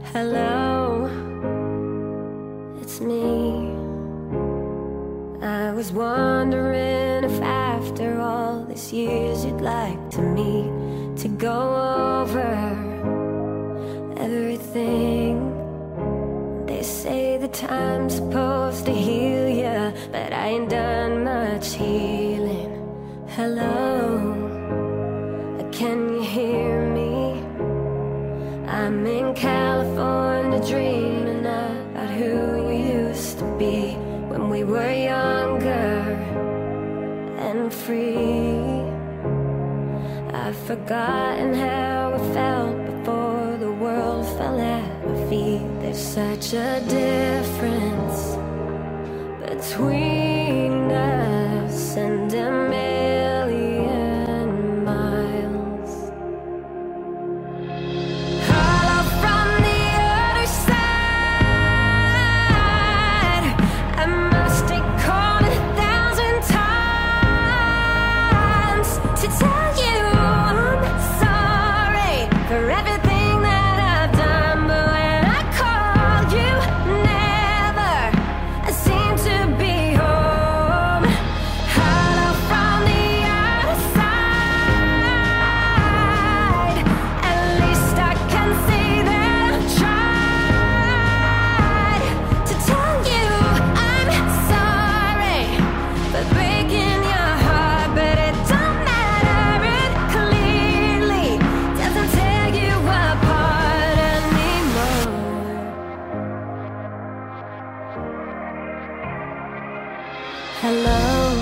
Hello, it's me. I was wondering if after all these years you'd like to meet to go over everything. They say the time's supposed to heal ya, but I ain't done much healing. Hello, can you hear me? I'm in California dreaming about who we used to be when we were younger and free. I've forgotten how it felt before the world fell at my feet. There's such a difference between us and a million miles. Hello from the other side. I must have called 1,000 times to tell you I'm sorry for everything that I've done, but when I call you, never seem to be home. Hello from the other side. At least I can see that I've tried to tell you I'm sorry for breaking your heart, but it don't matter. It clearly doesn't tear you apart anymore. Hello,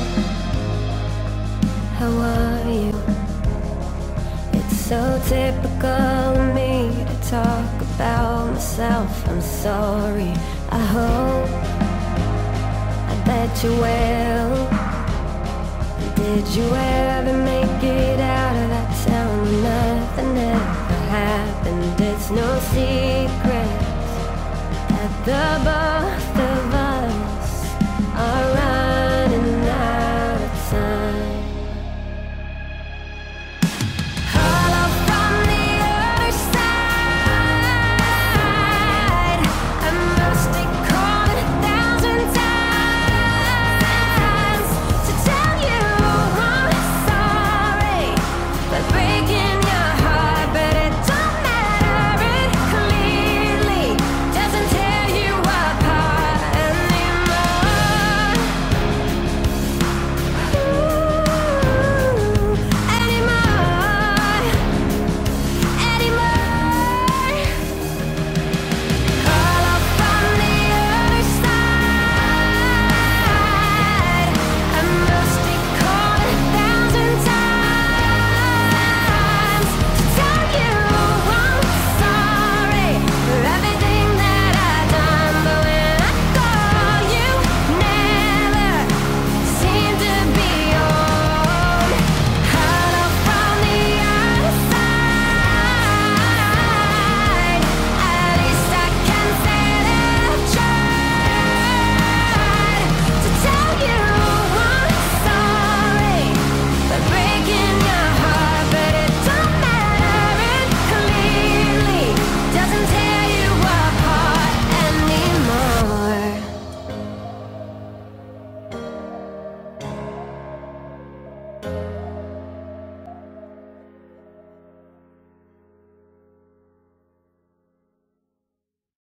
how are you? It's so typical of me to talk about myself. I'm sorry. I hope, I bet you will. Did you ever make it out of that town when nothing ever happened? It's no secret that the both of us